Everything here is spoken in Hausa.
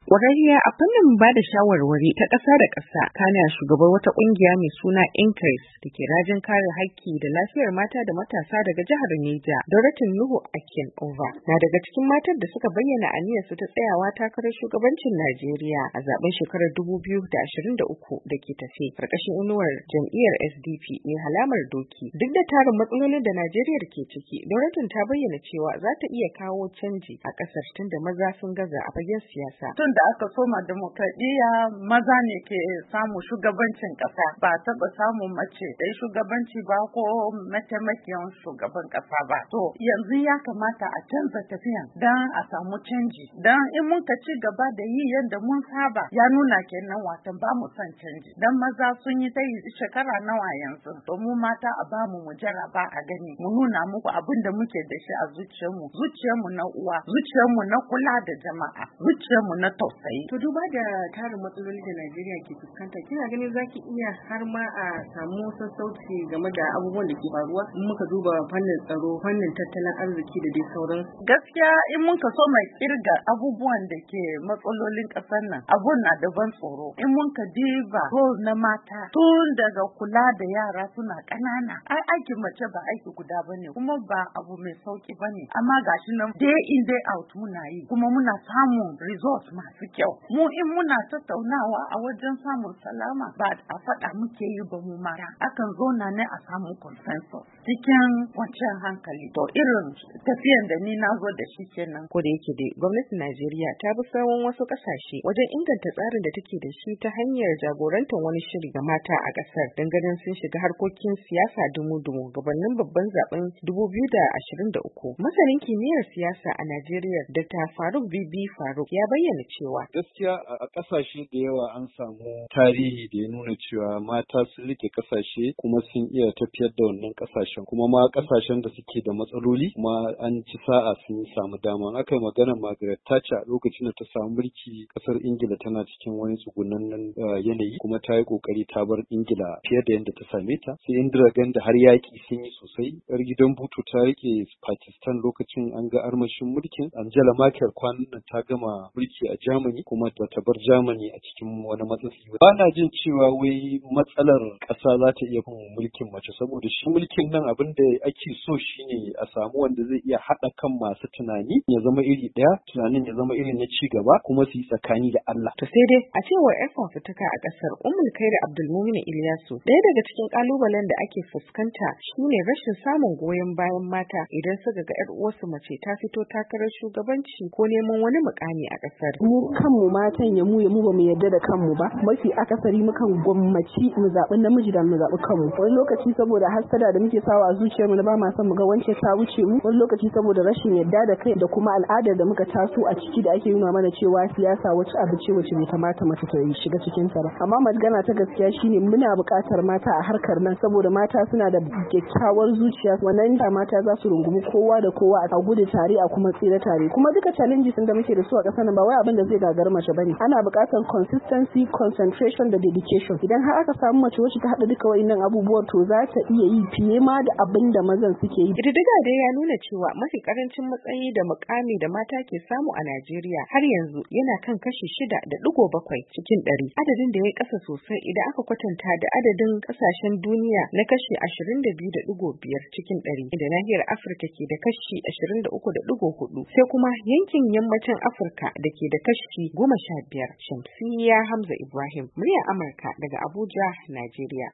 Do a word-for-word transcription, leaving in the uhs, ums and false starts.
Ƙwararriya a fannin ba da shawarwari ta ƙasa da ƙasa, kana shugabar wata ƙungiya mai suna Increase da ke rajin kare haƙƙi da lafiyar mata da matasa daga jihar Neja, Dorothy Nuhu Akin-Ova, na daga cikin matar da suka bayyana aniyarsu ta tsayawa takarar shugabancin Najeriya a zaben shekarar dubu biyu da ashirin da uku da ke tafe, ƙarƙashin inuwar jam'iyyar S D P mai halamar doki. Duk da tarin matsalolin da Najeriya ke ciki, Dorothy ta bayyana cewa za ta iya kawo canji a ƙasar tunda maza sun gaza a fagen siyasa. Tun da aka soma demokradiyya, maza ne ke samu shugabancin ƙasa, ba taɓa samun mace dai shugabanci ba ko mataimakiyar shugaban ƙasa ba. To yanzu ya kamata a canza tafiyan don a samu canji. Don in muka ci gaba da yi yadda mun saba, ya nuna kenan watan ba mu son canji. Don maza sun yi ta shekara nawa yanzu, to mu mata a bamu mu jaraba a gani, mu nuna muku abin da muke da shi a zuciyarmu, zuciyarmu na uwa, zuciyarmu na kula da jama'a, zuciyarmu na tausayi. To duba da tarin matsaloli da Najeriya ke fuskanta, kina ganin zaki iya har ma a samu sassauci game da abubuwan da ke faruwa in muka duba fannin tsaro, fannin tattalin arziki da dai sauran? Gaskiya in muka so mai kirga abubuwan da ke matsalolin ƙasar nan, abun na da ban tsoro. In muka diba role na mata tun daga kula da yara suna ƙanana, ai aikin mace ba aiki guda bane, kuma ba abu mai sauki bane. Amma gashi nan day in day out muna yi, kuma muna samun results masu kyau. Mu in muna tattaunawa a wajen samun salama, ba a faɗa muke yi ba mu mara, akan zo na ne a samu consensus cikin kwanciyar hankali. To irin tafiyan da ni na zo da shi kenan. Ko da yake dai gwamnatin Najeriya ta bi sawon wasu ƙasashe wajen inganta tsarin da take da shi ta hanyar jagorantar wani shiri ga mata a ƙasar, don ganin sun shiga harkokin siyasa dumu-dumu gabanin babban zaben dubu biyu da ashirin da uku. Masanin kimiyyar siyasa a Najeriya, Doctor Faruk Bibi Faruk, ya bayyana cewa gaskiya a ƙasashe da yawa an samu tarihi da ya nuna cewa mata sun rike ƙasashe kuma sun iya tafiyar da wannan ƙasashen, kuma ma ƙasashen da suke da matsaloli kuma an ci sa'a sun samu dama. Aka yi maganar Margaret Thatcher a lokacin da ta samu mulki, ƙasar Ingila tana cikin wani tsugunannen yanayi, kuma ta yi ƙoƙari ta bar Ingila fiye da yadda ta same ta. Sai Indira Gandhi har yaƙi sun yi sosai. Yar gidan Bhutto ta rike Pakistan lokacin an ga armashin mulkin. Angela Merkel kwanan nan ta gama mulki a Germany, kuma ba ta bar Germany a cikin wani matsatsi ba. Ba na jin cewa wai matsalar ƙasa za ta iya fin mulkin mace, saboda shi mulkin nan abin da ake so shine a samu wanda zai iya haɗa kan masu tunani ya zama iri ɗaya, tunanin ya zama irin na ci gaba, kuma su yi tsakani da Allah. To sai dai a cewar ƴan fafutuka a ƙasar, Ummul Khairi Abdulmumin Ilyasu, ɗaya daga cikin ƙalubalen da ake fuskanta shine rashin samun goyon bayan mata idan suka ga ƴar uwarsu mace ta fito takarar shugabanci ko neman wani mukami a ƙasar. Mu kanmu matan ya mu ya mu ba mu yarda da kanmu ba, mafi akasari mukan gwammaci mu zaɓi namiji da mu zaɓi kanmu. Wani lokaci saboda hasada da muke sawa a zuciyarmu na ba ma son mu ga wance ta wuce mu, wani lokaci saboda rashin yarda da kai da kuma al'adar da muka taso a ciki da ake nuna mana cewa siyasa wacce abu ce wacce bai kamata mace ta yi shiga cikin ta ba. Amma magana ta gaskiya shine muna buƙatar mata a harkar nan, saboda mata suna da kyakkyawar zuciya, wannan da mata za su rungumi kowa da kowa a gudu tare a kuma tsira tare. Kuma duka challenges da muke da su a ƙasar nan ba wai abin da zai gagari mace bane. Ana buƙatar consistency, concentration da dedication. Idan har aka samu mace wacce ta haɗa duka wa'innan abubuwan, to za ta iya yi fiye ma da abin da mazan suke yi. Ƙididdiga dai ya nuna cewa mafi ƙarancin matsayi da mukami da mata ke samu a Najeriya har yanzu yana kan kashi shida da ɗigo bakwai cikin ɗari, adadin da ya ƙasa sosai idan aka kwatanta da adadin ƙasashen duniya na kashi ashirin da biyu da ɗigo biyar cikin ɗari, da nahiyar Afirka ke da kashi ashirin da uku da ɗigo hudu, sai kuma yankin yammacin Afirka da ke da kashi goma sha biyar. Shamsiyya Hamza Ibrahim, muryar Amurka daga Abuja, Najeriya.